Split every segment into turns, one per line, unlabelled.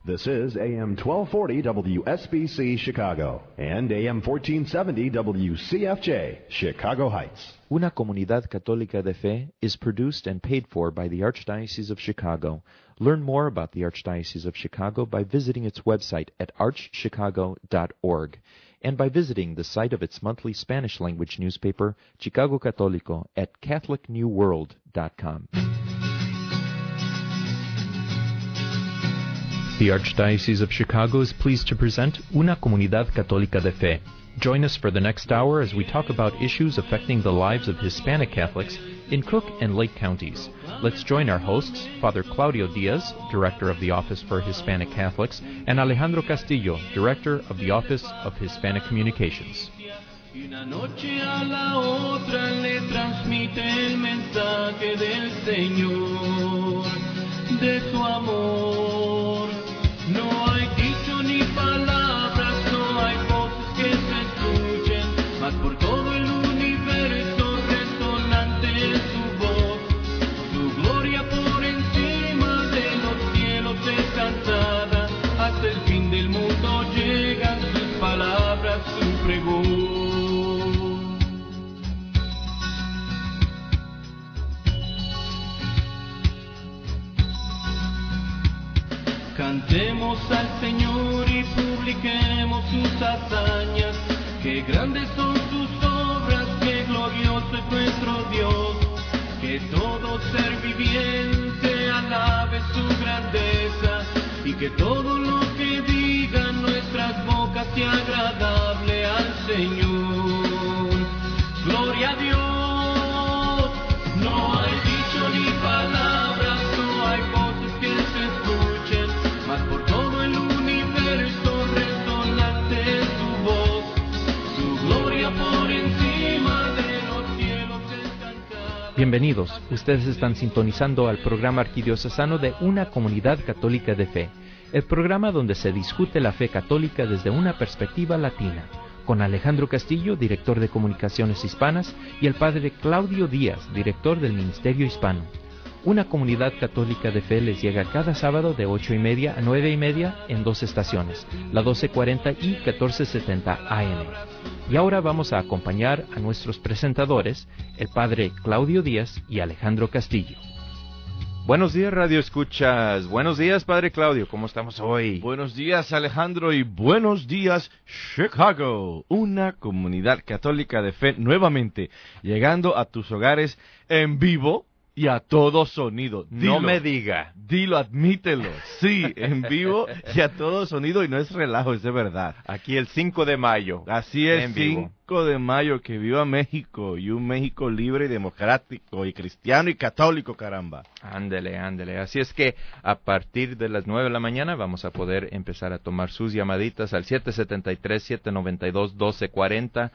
This is AM 1240 WSBC Chicago and AM 1470 WCFJ, Chicago Heights.
Una Comunidad Católica de Fe is produced and paid for by the Archdiocese of Chicago. Learn more about the Archdiocese of Chicago by visiting its website at archchicago.org and by visiting the site of its monthly Spanish-language newspaper, Chicago Católico, at catholicnewworld.com. The Archdiocese of Chicago is pleased to present Una Comunidad Católica de Fe. Join us for the next hour as we talk about issues affecting the lives of Hispanic Catholics in Cook and Lake counties. Let's join our hosts, Father Claudio Diaz, Director of the Office for Hispanic Catholics, and Alejandro Castillo, Director of the Office of Hispanic Communications.
Una noche a la otra le transmite el mensaje del Señor, de su amor. No hay dicho ni palabras, no hay voces que se escuchen, mas por todo el universo resonante es su voz. Su gloria por encima de los cielos es cantada, hasta el fin del mundo llegan sus palabras, su pregón. Cantemos al Señor y publiquemos sus hazañas, que grandes son sus obras, que glorioso es nuestro Dios, que todo ser viviente alabe su grandeza, y que todo lo que digan nuestras bocas sea agradable al Señor. Gloria a Dios, no hay dicho ni palabras, no hay voces que se escuchen, mas por todo el universo resonante es su voz, su gloria por encima de los cielos es cantada.
Bienvenidos, ustedes están sintonizando al programa arquidiocesano de Una Comunidad Católica de Fe, el programa donde se discute la fe católica desde una perspectiva latina, con Alejandro Castillo, director de Comunicaciones Hispanas, y el padre Claudio Díaz, director del Ministerio Hispano. Una Comunidad Católica de Fe les llega cada sábado de 8:30 a 9:30 en dos estaciones, la 1240 y 1470 AM. Y ahora vamos a acompañar a nuestros presentadores, el padre Claudio Díaz y Alejandro Castillo. Buenos días, Radio Escuchas. Buenos días, padre Claudio. ¿Cómo estamos hoy?
Buenos días, Alejandro, y buenos días, Chicago. Una Comunidad Católica de Fe nuevamente llegando a tus hogares en vivo y a todo sonido. Dilo,
no me diga.
Dilo, admítelo. Sí, en vivo y a todo sonido, y no es relajo, es de verdad.
Aquí el 5 de mayo.
Así es,
en vivo.
5 de mayo, que viva México, y un México libre y democrático, y cristiano y católico, caramba.
Ándele, ándele. Así es que a partir de las 9 de la mañana vamos a poder empezar a tomar sus llamaditas al 773-792-1240,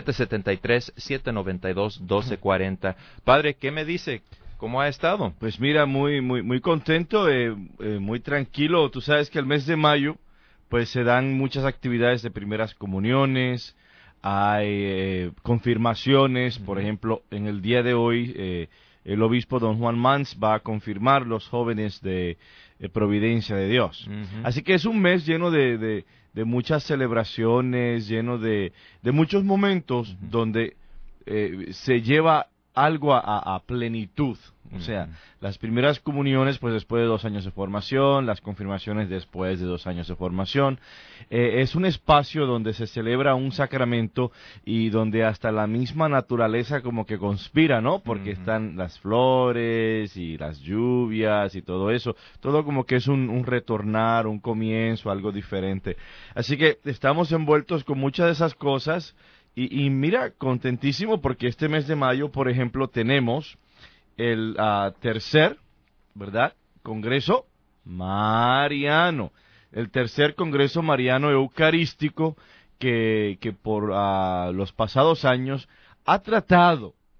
773-792-1240. Padre, ¿qué me dice? ¿Cómo ha estado?
Pues mira, muy contento, muy tranquilo. Tú sabes que el mes de mayo, pues se dan muchas actividades de primeras comuniones, hay confirmaciones. Por ejemplo, en el día de hoy, el obispo don Juan Mans va a confirmar los jóvenes de Providencia de Dios. Así que es un mes lleno de muchas celebraciones, lleno de muchos momentos donde se lleva algo a plenitud. O sea, las primeras comuniones, pues después de 2 años de formación, las confirmaciones después de 2 años de formación. Es un espacio donde se celebra un sacramento y donde hasta la misma naturaleza como que conspira, ¿no? Porque están las flores y las lluvias y todo eso. Todo como que es un retornar, un comienzo, algo diferente. Así que estamos envueltos con muchas de esas cosas. Y mira, contentísimo porque este mes de mayo, por ejemplo, tenemos el tercer, ¿verdad?, Congreso Mariano. El tercer Congreso Mariano Eucarístico que por los pasados años ha tratado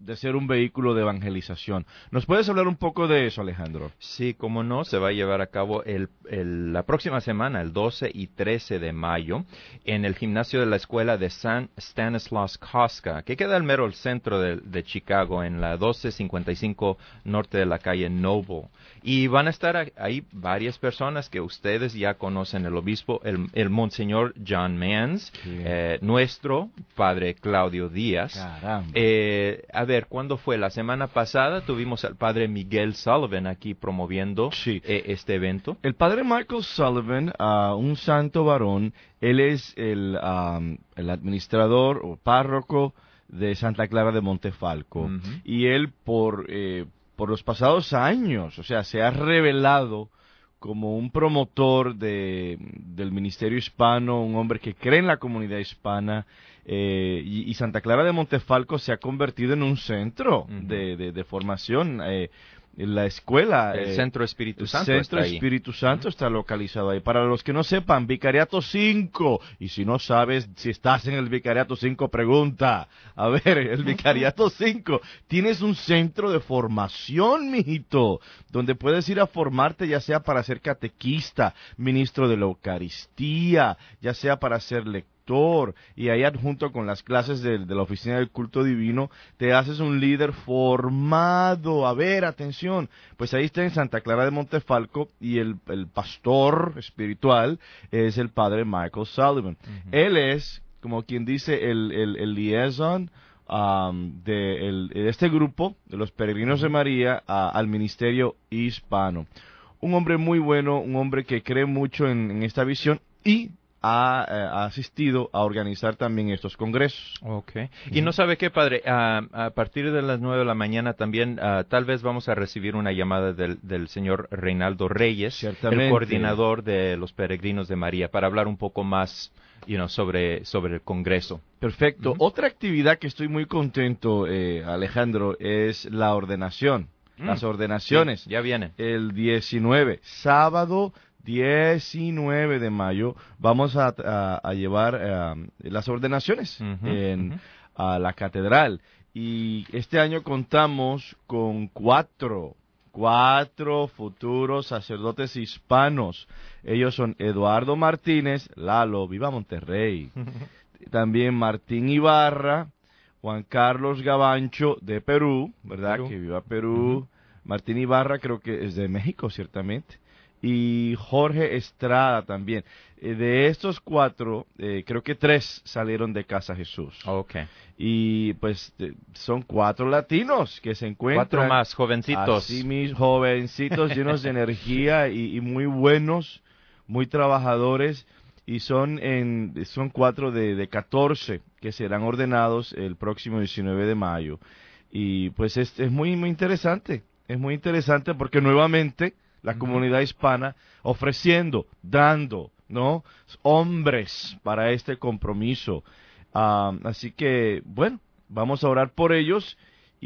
de ser un vehículo de evangelización. ¿Nos puedes hablar un poco de eso, Alejandro?
Sí, cómo no, se va a llevar a cabo la próxima semana, el 12 y 13 de mayo, en el gimnasio de la escuela de San Stanislaus Kostka, que queda al mero centro de Chicago, en la 1255 norte de la calle Noble. Y van a estar ahí varias personas que ustedes ya conocen, el obispo, el monseñor John Mans, nuestro padre Claudio Díaz.
Caramba.
A ver, ¿cuándo fue? La semana pasada tuvimos al padre Miguel Sullivan aquí promoviendo este evento.
El padre Michael Sullivan, un santo varón, él es el administrador o párroco de Santa Clara de Montefalco. Uh-huh. Y él por los pasados años, o sea, se ha revelado como un promotor del ministerio hispano, un hombre que cree en la comunidad hispana, y Santa Clara de Montefalco se ha convertido en un centro de formación. La escuela,
el Centro Espíritu Santo,
Espíritu Santo está localizado ahí. Para los que no sepan, Vicariato 5, y si no sabes si estás en el Vicariato 5, pregunta. A ver, el Vicariato 5, tienes un centro de formación, mijito, donde puedes ir a formarte, ya sea para ser catequista, ministro de la Eucaristía, ya sea para ser lector, y ahí adjunto con las clases de la oficina del culto divino, te haces un líder formado. A ver, atención, pues ahí está en Santa Clara de Montefalco, y el pastor espiritual es el padre Michael Sullivan. Uh-huh. Él es, como quien dice, el liaison de este grupo, de los peregrinos de María, al ministerio hispano. Un hombre muy bueno, un hombre que cree mucho en esta visión, y ha asistido a organizar también estos congresos.
Okay. Y no sabe qué, padre, a partir de las 9 de la mañana también tal vez vamos a recibir una llamada del señor Reinaldo Reyes,
ciertamente,
el coordinador de los peregrinos de María, para hablar un poco más sobre el congreso.
Perfecto. Uh-huh. Otra actividad que estoy muy contento, Alejandro, es la ordenación. Las ordenaciones.
Sí, ya viene.
El 19, sábado 19 de mayo, vamos a llevar las ordenaciones a la catedral. Y este año contamos con cuatro futuros sacerdotes hispanos. Ellos son Eduardo Martínez, Lalo, viva Monterrey. También Martín Ibarra, Juan Carlos Gavancho de Perú, ¿verdad? Perú. Que viva Perú. Uh-huh. Martín Ibarra creo que es de México, ciertamente. Y Jorge Estrada también. De estos cuatro, creo que 3 salieron de Casa Jesús.
Okay.
Y pues son 4 latinos que se encuentran.
4 más jovencitos.
Así mis jovencitos llenos de energía y muy buenos, muy trabajadores. Y son 4 de 14 que serán ordenados el próximo 19 de mayo. Y pues es muy, muy interesante. Es muy interesante porque nuevamente la comunidad hispana ofreciendo, dando, ¿no? Hombres para este compromiso. Así que, bueno, vamos a orar por ellos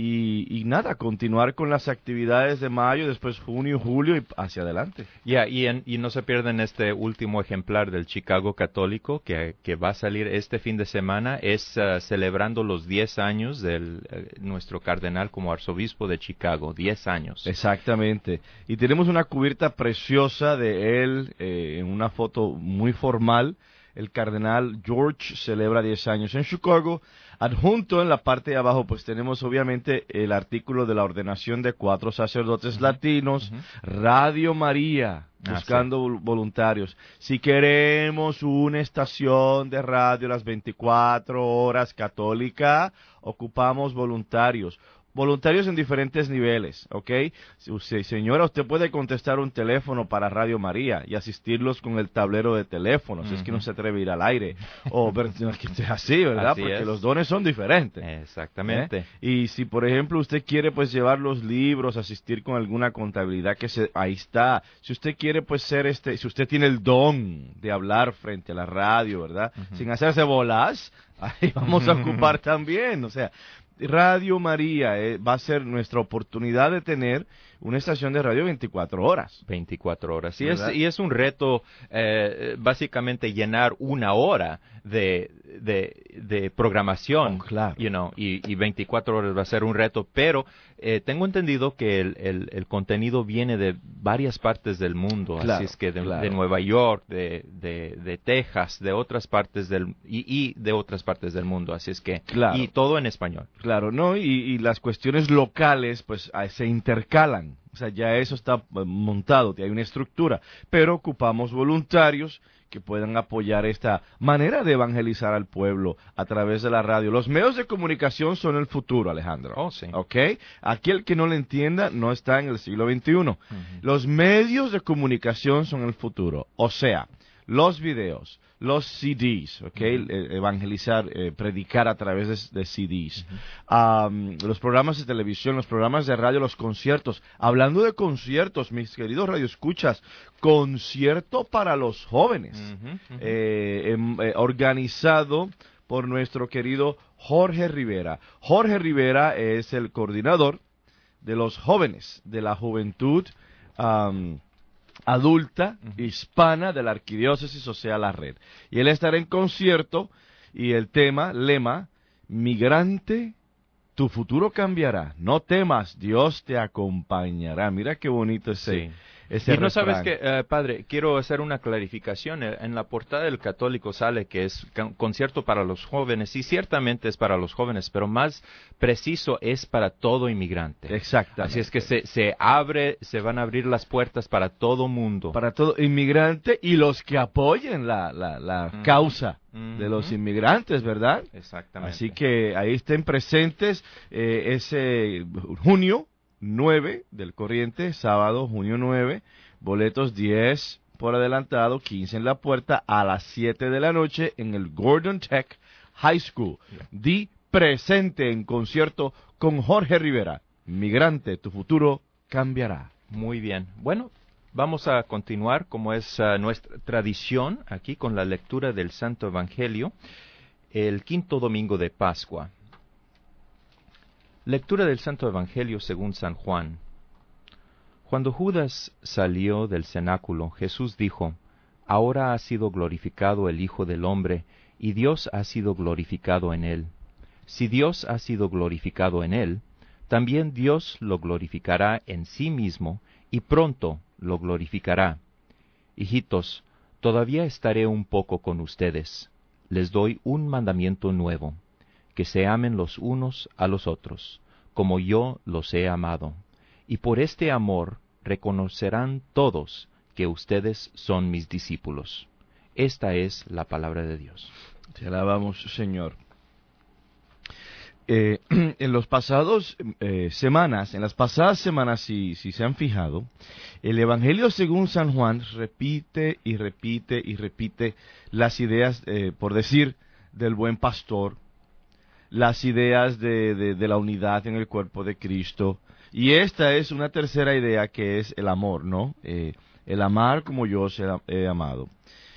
y nada, continuar con las actividades de mayo, después junio, julio y hacia adelante.
Y no se pierdan este último ejemplar del Chicago Católico que va a salir este fin de semana. Es celebrando los 10 años de nuestro cardenal como arzobispo de Chicago. 10 años.
Exactamente. Y tenemos una cubierta preciosa de él en una foto muy formal. El cardenal George celebra 10 años en Chicago. Adjunto en la parte de abajo, pues tenemos obviamente el artículo de la ordenación de 4 sacerdotes latinos. Radio María, buscando voluntarios. Si queremos una estación de radio las 24 horas católica, ocupamos voluntarios. Voluntarios en diferentes niveles, ¿ok? Señora, usted puede contestar un teléfono para Radio María y asistirlos con el tablero de teléfonos. Es que no se atreve a ir al aire. O así, ¿verdad?
Así
porque
es.
los dones son diferentes.
Exactamente.
Y si, por ejemplo, usted quiere pues llevar los libros, asistir con alguna contabilidad, ahí está. Si usted quiere pues ser si usted tiene el don de hablar frente a la radio, ¿verdad? Sin hacerse bolas, ahí vamos a ocupar también. O sea, Radio María va a ser nuestra oportunidad de tener una estación de radio 24 horas.
24 horas.
¿Verdad?
Y es un reto, básicamente, llenar una hora de programación.
Oh, claro.
Y 24 horas va a ser un reto, pero tengo entendido que el contenido viene de varias partes del mundo,
Claro,
así es que de
claro.
Nueva York, de Texas, de otras partes de otras partes del mundo, así es que,
Claro.
y todo en español.
Claro, ¿no? Y las cuestiones locales, pues, se intercalan. O sea, ya eso está montado, hay una estructura. Pero ocupamos voluntarios que puedan apoyar esta manera de evangelizar al pueblo a través de la radio. Los medios de comunicación son el futuro, Alejandro.
Oh, sí.
¿Ok? Aquel que no le entienda no está en el siglo XXI. Los medios de comunicación son el futuro. O sea, los videos, los CDs, ¿ok? Evangelizar, predicar a través de CDs. Los programas de televisión, los programas de radio, los conciertos. Hablando de conciertos, mis queridos radioescuchas, concierto para los jóvenes. Organizado por nuestro querido Jorge Rivera. Jorge Rivera es el coordinador de los jóvenes, de la juventud adulta hispana de la arquidiócesis, o sea, la red. Y él estará en concierto y el lema, migrante, tu futuro cambiará. No temas, Dios te acompañará. Mira qué bonito ese
Y no sabes
refrán.
que, padre, quiero hacer una clarificación. En la portada del Católico sale que es concierto para los jóvenes, y ciertamente es para los jóvenes, pero más preciso es para todo inmigrante.
Exactamente.
Así es que se van a abrir las puertas para todo mundo.
Para todo inmigrante y los que apoyen la causa de los inmigrantes, ¿verdad?
Exactamente.
Así que ahí estén presentes ese junio 9 del corriente, sábado, junio 9, boletos 10 por adelantado, 15 en la puerta, a las 7 de la noche en el Gordon Tech High School. Di presente en concierto con Jorge Rivera. Migrante, tu futuro cambiará.
Muy bien. Bueno, vamos a continuar, como es nuestra tradición, aquí con la lectura del Santo Evangelio, el quinto domingo de Pascua. Lectura del Santo Evangelio según San Juan. Cuando Judas salió del cenáculo, Jesús dijo, «Ahora ha sido glorificado el Hijo del Hombre, y Dios ha sido glorificado en él. Si Dios ha sido glorificado en él, también Dios lo glorificará en sí mismo, y pronto lo glorificará. Hijitos, todavía estaré un poco con ustedes. Les doy un mandamiento nuevo, que se amen los unos a los otros, como yo los he amado. Y por este amor reconocerán todos que ustedes son mis discípulos». Esta es la palabra de Dios.
Te alabamos, Señor. En las pasadas semanas, si se han fijado, el Evangelio según San Juan repite y repite y repite las ideas, por decir, del buen pastor, las ideas de la unidad en el cuerpo de Cristo. Y esta es una tercera idea, que es el amor, ¿no? El amar como yo os he amado.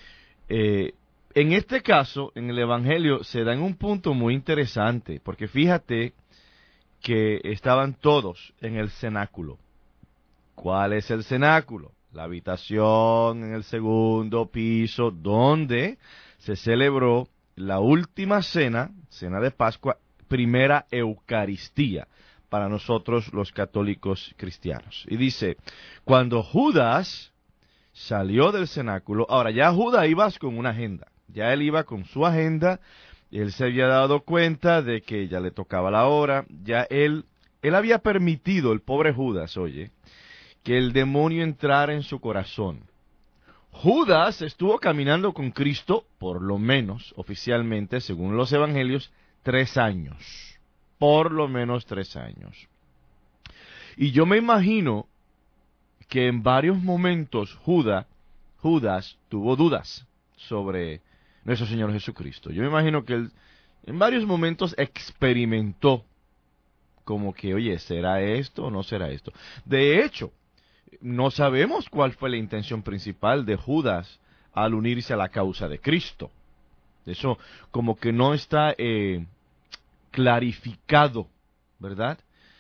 En este caso, en el Evangelio, se da en un punto muy interesante, porque fíjate que estaban todos en el cenáculo. ¿Cuál es el cenáculo? La habitación en el segundo piso, donde se celebró la última cena de Pascua, primera Eucaristía, para nosotros los católicos cristianos. Y dice, cuando Judas salió del cenáculo, ahora ya Judas iba con una agenda, ya él iba con su agenda, él se había dado cuenta de que ya le tocaba la hora, ya él había permitido, el pobre Judas, oye, que el demonio entrara en su corazón. Judas estuvo caminando con Cristo, por lo menos, oficialmente, según los evangelios, 3 años. Por lo menos 3 años. Y yo me imagino que en varios momentos Judas tuvo dudas sobre nuestro Señor Jesucristo. Yo me imagino que él en varios momentos experimentó como que, oye, ¿será esto o no será esto? De hecho, no sabemos cuál fue la intención principal de Judas al unirse a la causa de Cristo. Eso como que no está clarificado, ¿verdad?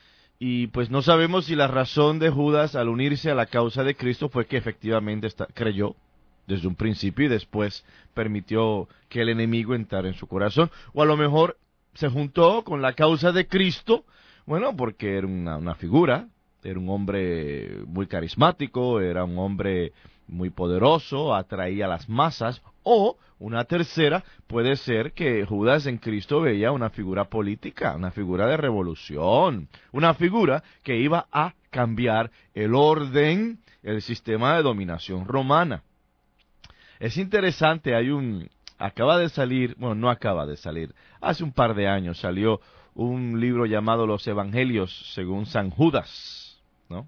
Y pues no sabemos si la razón de Judas al unirse a la causa de Cristo fue que efectivamente creyó desde un principio y después permitió que el enemigo entrara en su corazón, o a lo mejor se juntó con la causa de Cristo, bueno, porque era una figura, era un hombre muy carismático, era un hombre muy poderoso, atraía a las masas, o una tercera puede ser que Judas en Cristo veía una figura política, una figura de revolución, una figura que iba a cambiar el orden, el sistema de dominación romana. Es interesante, acaba de salir, bueno, no acaba de salir, hace un par de años salió un libro llamado Los Evangelios según San Judas, ¿no?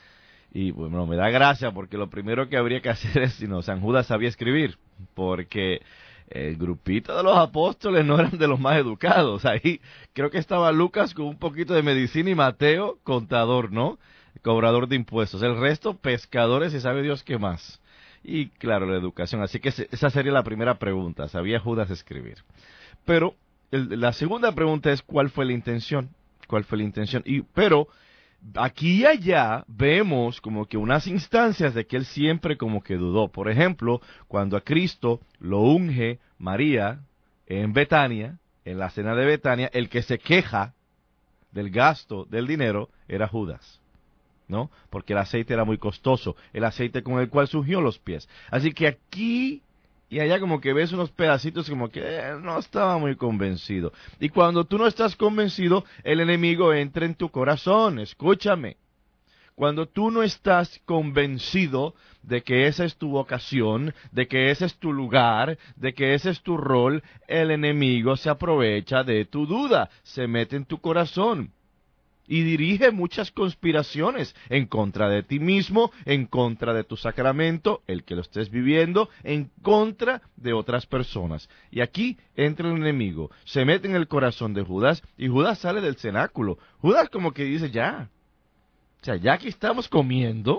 Y bueno, me da gracia porque lo primero que habría que hacer es, San Judas sabía escribir, porque el grupito de los apóstoles no eran de los más educados. Ahí creo que estaba Lucas con un poquito de medicina y Mateo, contador, ¿no? Cobrador de impuestos. El resto, pescadores y sabe Dios qué más. Y claro, la educación. Así que esa sería la primera pregunta. ¿Sabía Judas escribir? Pero la segunda pregunta es ¿cuál fue la intención? ¿Cuál fue la intención? Pero aquí y allá vemos como que unas instancias de que él siempre como que dudó. Por ejemplo, cuando a Cristo lo unge María en Betania, en la cena de Betania, el que se queja del gasto del dinero era Judas, ¿no? Porque el aceite era muy costoso, el aceite con el cual surgió los pies. Así que aquí y allá como que ves unos pedacitos como que no estaba muy convencido. Y cuando tú no estás convencido, el enemigo entra en tu corazón. Escúchame. Cuando tú no estás convencido de que esa es tu vocación, de que ese es tu lugar, de que ese es tu rol, el enemigo se aprovecha de tu duda, se mete en tu corazón. Y dirige muchas conspiraciones en contra de ti mismo, en contra de tu sacramento, el que lo estés viviendo, en contra de otras personas. Y aquí entra el enemigo, se mete en el corazón de Judas y Judas sale del cenáculo. Judas como que dice ya, o sea, ya que estamos comiendo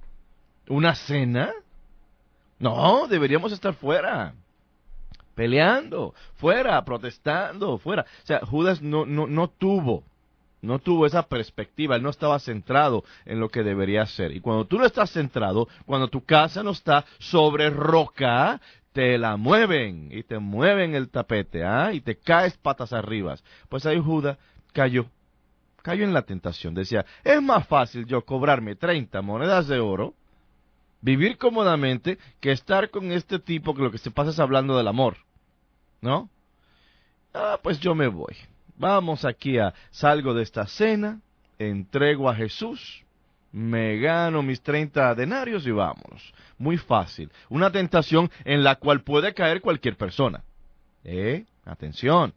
una cena, no, deberíamos estar fuera, peleando, fuera, protestando, fuera. O sea, Judas no tuvo esa perspectiva, él no estaba centrado en lo que debería ser. Y cuando tú no estás centrado, cuando tu casa no está sobre roca, te la mueven y te mueven el tapete, y te caes patas arriba. Pues ahí Judas cayó en la tentación. Decía, es más fácil yo cobrarme 30 monedas de oro, vivir cómodamente, que estar con este tipo que lo que se pasa es hablando del amor, ¿no? Pues yo me voy. Vamos aquí salgo de esta cena, entrego a Jesús, me gano mis 30 denarios y vámonos. Muy fácil. Una tentación en la cual puede caer cualquier persona. Atención.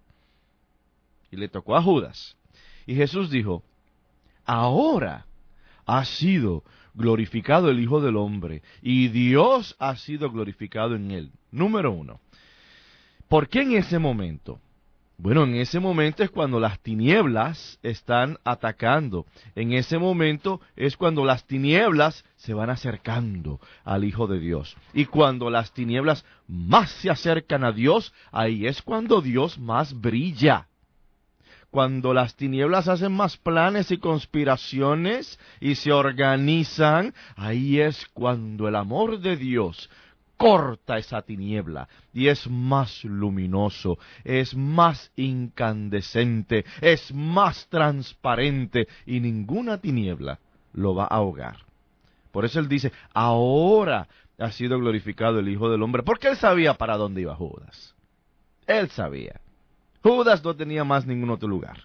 Y le tocó a Judas. Y Jesús dijo, ahora ha sido glorificado el Hijo del Hombre y Dios ha sido glorificado en él. Número 1. ¿Por qué en ese momento? Bueno, en ese momento es cuando las tinieblas están atacando. En ese momento es cuando las tinieblas se van acercando al Hijo de Dios. Y cuando las tinieblas más se acercan a Dios, ahí es cuando Dios más brilla. Cuando las tinieblas hacen más planes y conspiraciones y se organizan, ahí es cuando el amor de Dios corta esa tiniebla y es más luminoso, es más incandescente, es más transparente y ninguna tiniebla lo va a ahogar. Por eso él dice, ahora ha sido glorificado el Hijo del Hombre, porque él sabía para dónde iba Judas. Él sabía. Judas no tenía más ningún otro lugar.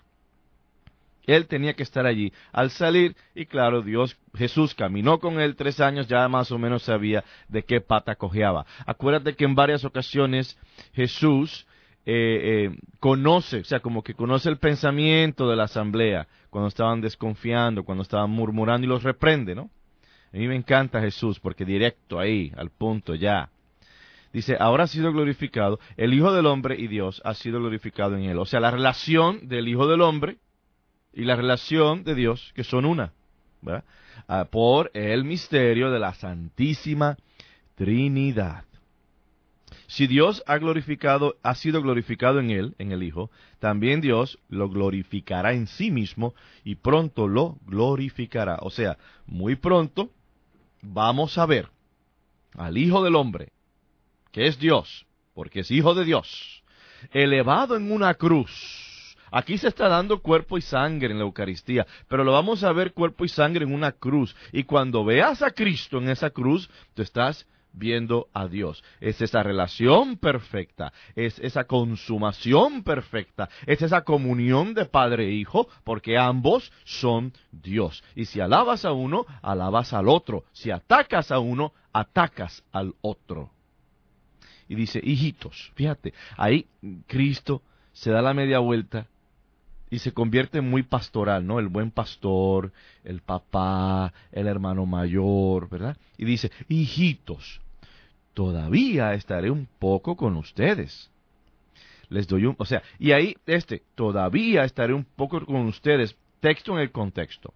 Él tenía que estar allí. Al salir, y claro, Jesús caminó con él 3 años, ya más o menos sabía de qué pata cojeaba. Acuérdate que en varias ocasiones Jesús conoce el pensamiento de la asamblea, cuando estaban desconfiando, cuando estaban murmurando y los reprende, ¿no? A mí me encanta Jesús, porque directo ahí, al punto ya. Dice, ahora ha sido glorificado, el Hijo del Hombre y Dios ha sido glorificado en él. O sea, la relación del Hijo del Hombre y la relación de Dios, que son una, ¿verdad? Por el misterio de la Santísima Trinidad. Si Dios ha sido glorificado en él, en el Hijo, también Dios lo glorificará en sí mismo y pronto lo glorificará. O sea, muy pronto vamos a ver al Hijo del Hombre, que es Dios, porque es Hijo de Dios, elevado en una cruz. Aquí se está dando cuerpo y sangre en la Eucaristía, pero lo vamos a ver cuerpo y sangre en una cruz. Y cuando veas a Cristo en esa cruz, tú estás viendo a Dios. Es esa relación perfecta, es esa consumación perfecta, es esa comunión de Padre e Hijo, porque ambos son Dios. Y si alabas a uno, alabas al otro. Si atacas a uno, atacas al otro. Y dice, hijitos, fíjate, ahí Cristo se da la media vuelta y se convierte muy pastoral, ¿no? El buen pastor, el papá, el hermano mayor, ¿verdad? Y dice, hijitos, todavía estaré un poco con ustedes. Les doy y ahí todavía estaré un poco con ustedes, texto en el contexto.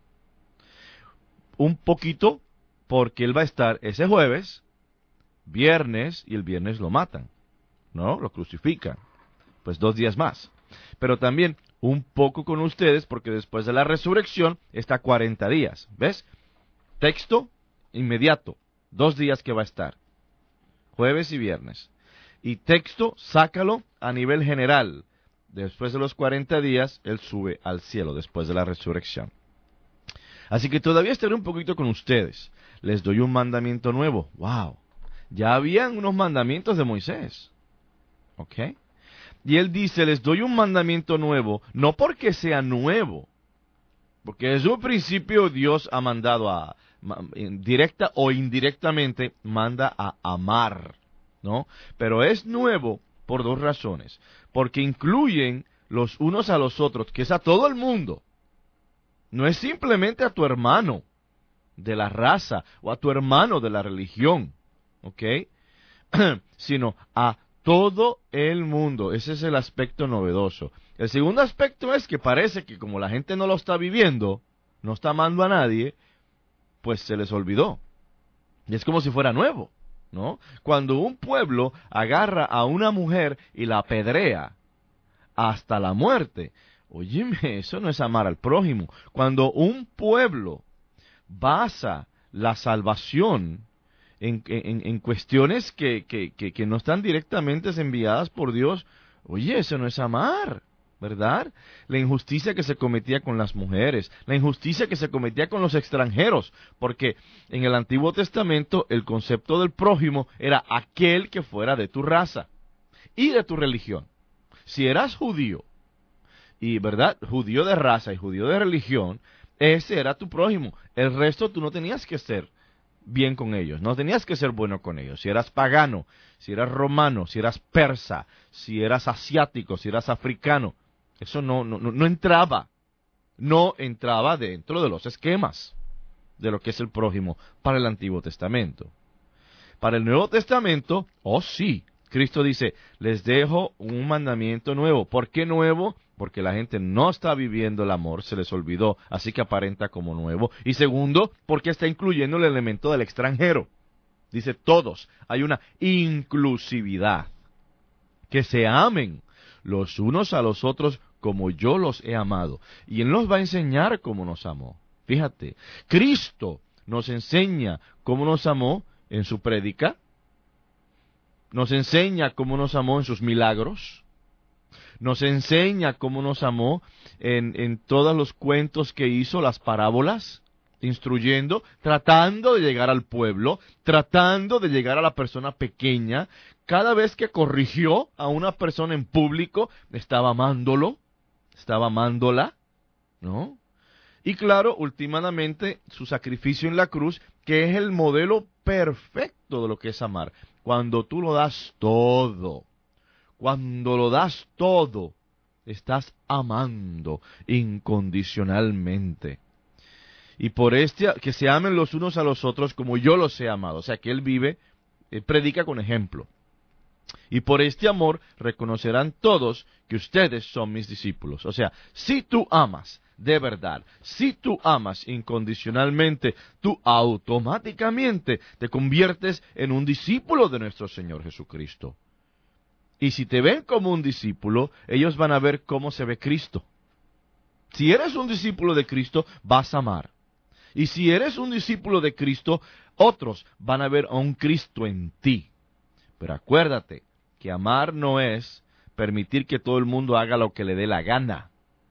Un poquito, porque él va a estar ese jueves, viernes, y el viernes lo matan, ¿no? Lo crucifican. Pues 2 días más. Pero también un poco con ustedes, porque después de la resurrección está 40 días. ¿Ves? Texto inmediato. 2 días que va a estar. Jueves y viernes. Y texto, sácalo a nivel general. Después de los 40 días, él sube al cielo después de la resurrección. Así que todavía estaré un poquito con ustedes. Les doy un mandamiento nuevo. ¡Wow! Ya habían unos mandamientos de Moisés. ¿Ok? Y él dice, les doy un mandamiento nuevo, no porque sea nuevo, porque desde un principio Dios ha mandado directa o indirectamente, manda a amar, ¿no? Pero es nuevo por 2 razones. Porque incluyen los unos a los otros, que es a todo el mundo. No es simplemente a tu hermano de la raza o a tu hermano de la religión, ¿ok? Sino a todo el mundo. Ese es el aspecto novedoso. El segundo aspecto es que parece que como la gente no lo está viviendo, no está amando a nadie, pues se les olvidó. Y es como si fuera nuevo, ¿no? Cuando un pueblo agarra a una mujer y la apedrea hasta la muerte, óyeme, eso no es amar al prójimo. Cuando un pueblo basa la salvación en cuestiones que no están directamente enviadas por Dios, oye, eso no es amar, ¿verdad? La injusticia que se cometía con las mujeres, la injusticia que se cometía con los extranjeros, porque en el Antiguo Testamento el concepto del prójimo era aquel que fuera de tu raza y de tu religión. Si eras judío, y verdad, judío de raza y judío de religión, ese era tu prójimo. El resto tú no tenías que ser bien con ellos, no tenías que ser bueno con ellos. Si eras pagano, si eras romano, si eras persa, si eras asiático, si eras africano, eso no entraba dentro de los esquemas de lo que es el prójimo para el Antiguo Testamento. Para el Nuevo Testamento, oh sí, Cristo dice, les dejo un mandamiento nuevo. ¿Por qué nuevo? Porque la gente no está viviendo el amor, se les olvidó, así que aparenta como nuevo. Y segundo, porque está incluyendo el elemento del extranjero. Dice todos, hay una inclusividad. Que se amen los unos a los otros como yo los he amado. Y Él nos va a enseñar cómo nos amó. Fíjate, Cristo nos enseña cómo nos amó en su prédica, nos enseña cómo nos amó en sus milagros, nos enseña cómo nos amó en todos los cuentos que hizo, las parábolas, instruyendo, tratando de llegar al pueblo, tratando de llegar a la persona pequeña. Cada vez que corrigió a una persona en público, estaba amándola, ¿no? Y claro, últimamente, su sacrificio en la cruz, que es el modelo perfecto de lo que es amar. Cuando tú lo das todo, estás amando incondicionalmente. Y por que se amen los unos a los otros como yo los he amado. O sea, que Él predica con ejemplo. Y por este amor reconocerán todos que ustedes son mis discípulos. O sea, si tú amas de verdad, si tú amas incondicionalmente, tú automáticamente te conviertes en un discípulo de nuestro Señor Jesucristo. Y si te ven como un discípulo, ellos van a ver cómo se ve Cristo. Si eres un discípulo de Cristo, vas a amar. Y si eres un discípulo de Cristo, otros van a ver a un Cristo en ti. Pero acuérdate que amar no es permitir que todo el mundo haga lo que le dé la gana.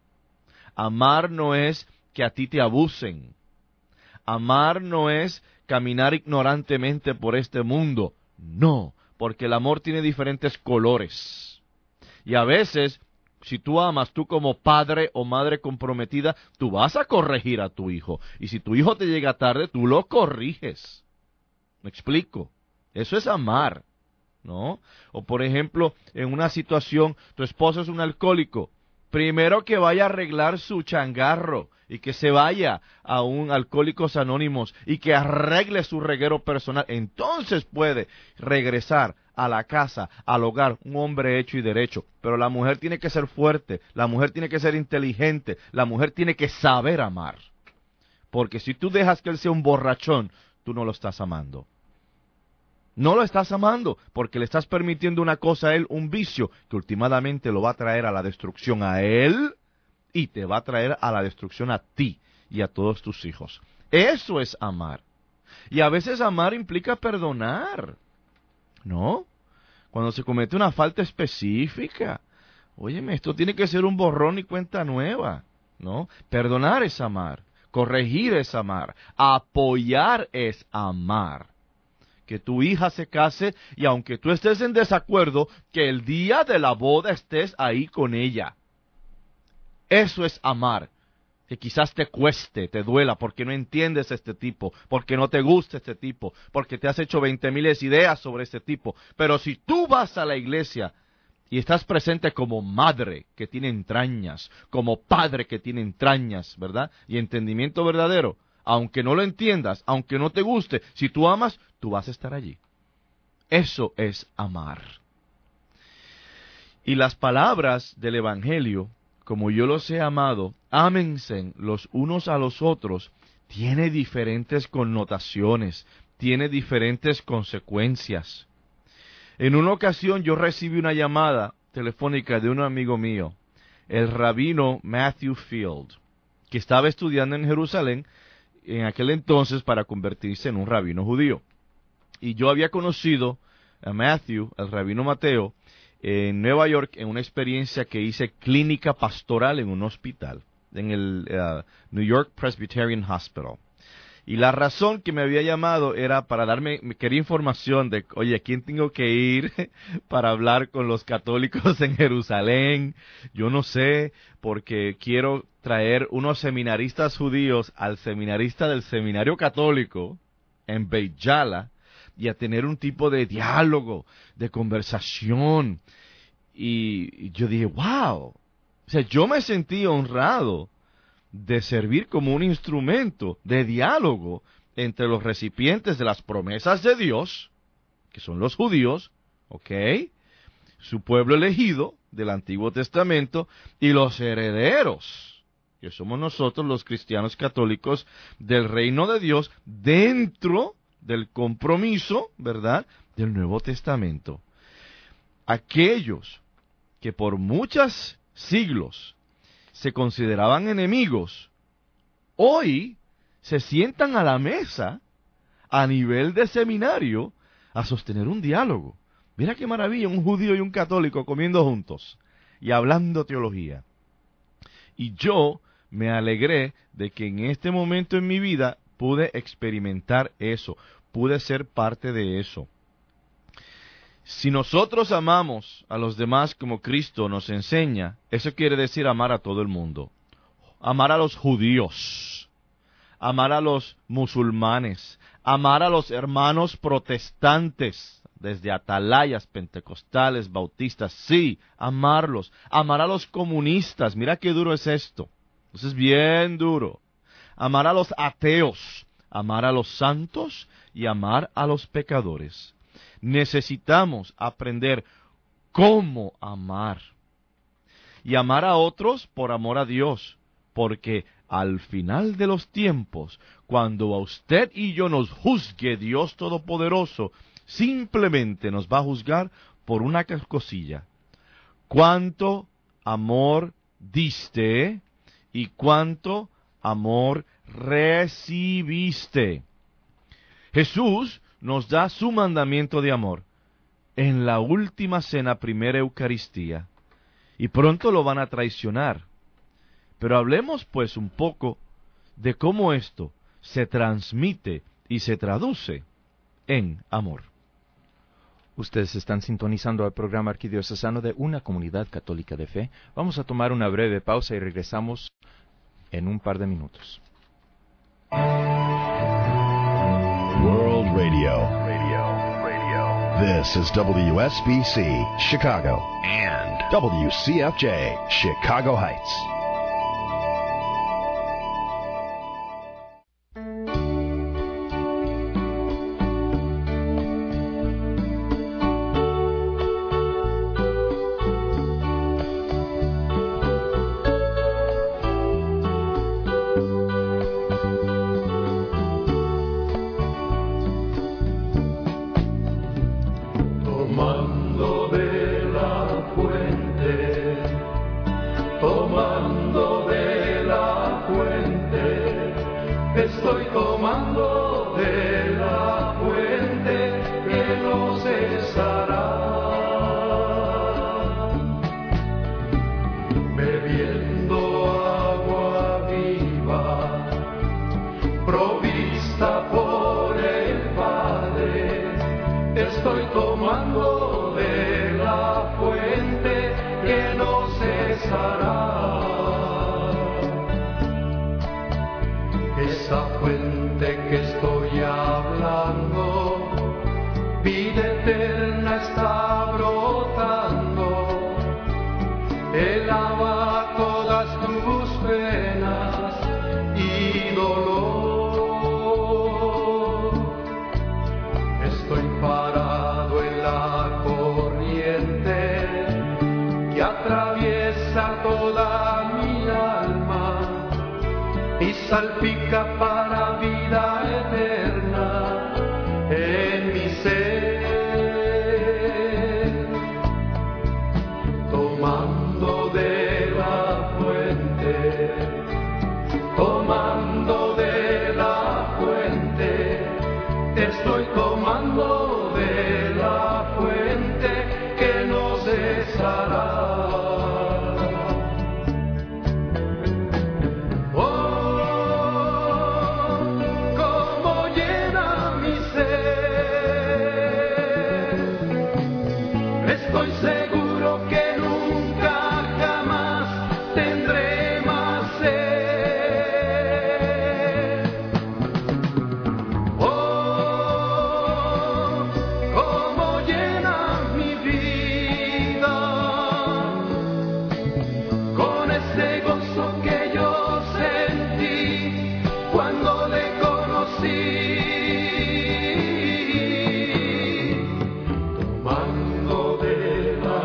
Amar no es que a ti te abusen. Amar no es caminar ignorantemente por este mundo. No, porque el amor tiene diferentes colores. Y a veces, si tú amas, tú como padre o madre comprometida, tú vas a corregir a tu hijo. Y si tu hijo te llega tarde, tú lo corriges. ¿Me explico? Eso es amar, ¿no? O por ejemplo, en una situación, tu esposo es un alcohólico. Primero que vaya a arreglar su changarro y que se vaya a un Alcohólicos Anónimos y que arregle su reguero personal. Entonces puede regresar a la casa, al hogar, un hombre hecho y derecho. Pero la mujer tiene que ser fuerte, la mujer tiene que ser inteligente, la mujer tiene que saber amar. Porque si tú dejas que él sea un borrachón, tú no lo estás amando. No lo estás amando, porque le estás permitiendo una cosa a él, un vicio, que últimamente lo va a traer a la destrucción a él y te va a traer a la destrucción a ti y a todos tus hijos. Eso es amar. Y a veces amar implica perdonar, ¿no? Cuando se comete una falta específica. Óyeme, esto tiene que ser un borrón y cuenta nueva, ¿no? Perdonar es amar, corregir es amar, apoyar es amar. Que tu hija se case y aunque tú estés en desacuerdo, que el día de la boda estés ahí con ella. Eso es amar. Que quizás te cueste, te duela, porque no entiendes a este tipo, porque no te gusta este tipo, porque te has hecho 20,000 ideas sobre este tipo. Pero si tú vas a la iglesia y estás presente como madre que tiene entrañas, como padre que tiene entrañas, ¿verdad? Y entendimiento verdadero, aunque no lo entiendas, aunque no te guste, si tú amas, tú vas a estar allí. Eso es amar. Y las palabras del Evangelio, como yo los he amado, ámense los unos a los otros, tiene diferentes connotaciones, tiene diferentes consecuencias. En una ocasión yo recibí una llamada telefónica de un amigo mío, el rabino Matthew Field, que estaba estudiando en Jerusalén en aquel entonces para convertirse en un rabino judío. Y yo había conocido a Matthew, el rabino Mateo, en Nueva York en una experiencia que hice clínica pastoral en un hospital, en el New York Presbyterian Hospital. Y la razón que me había llamado era para quería información de, oye, ¿a quién tengo que ir para hablar con los católicos en Jerusalén? Yo no sé, porque quiero traer unos seminaristas judíos al seminarista del seminario católico en Beit Jala y a tener un tipo de diálogo, de conversación. Y yo dije, wow, o sea, yo me sentí honrado de servir como un instrumento de diálogo entre los recipientes de las promesas de Dios, que son los judíos, ¿ok? Su pueblo elegido del Antiguo Testamento, y los herederos, que somos nosotros los cristianos católicos, del reino de Dios dentro del compromiso, ¿verdad?, del Nuevo Testamento. Aquellos que por muchos siglos se consideraban enemigos, hoy se sientan a la mesa a nivel de seminario a sostener un diálogo. Mira qué maravilla, un judío y un católico comiendo juntos y hablando teología. Y yo me alegré de que en este momento en mi vida pude experimentar eso, pude ser parte de eso. Si nosotros amamos a los demás como Cristo nos enseña, eso quiere decir amar a todo el mundo. Amar a los judíos, amar a los musulmanes, amar a los hermanos protestantes, desde atalayas, pentecostales, bautistas, sí, amarlos. Amar a los comunistas, mira qué duro es esto. Eso es bien duro. Amar a los ateos, amar a los santos y amar a los pecadores. Necesitamos aprender cómo amar. Y amar a otros por amor a Dios. Porque al final de los tiempos, cuando a usted y yo nos juzgue Dios Todopoderoso, simplemente nos va a juzgar por una cosilla. ¿Cuánto amor diste y cuánto amor recibiste? Jesús nos da su mandamiento de amor en la última cena, primera Eucaristía, y pronto lo van a traicionar. Pero hablemos pues un poco de cómo esto se transmite y se traduce en amor.
Ustedes están sintonizando al programa arquidiocesano de Una Comunidad Católica de Fe. Vamos a tomar una breve pausa y regresamos en un par de minutos.
World Radio. This is WSBC, Chicago, and WCFJ, Chicago Heights.
Estoy tomando de la fuente que no cesará, bebiendo agua viva, provista por el Padre. Estoy tomando de la fuente que no cesará. Esa fuente que estoy hablando, vida eterna está brotando. Él lava todas tus penas y dolor. Estoy parado en la corriente que atraviesa toda mi alma y salpica para vida eterna en mi ser. Tomando de la fuente, tomando de la fuente, estoy tomando de la fuente que no cesará. Estoy seguro que nunca jamás tendré más sed. Oh, cómo llena mi vida con ese gozo que yo sentí cuando le conocí. Tomando de la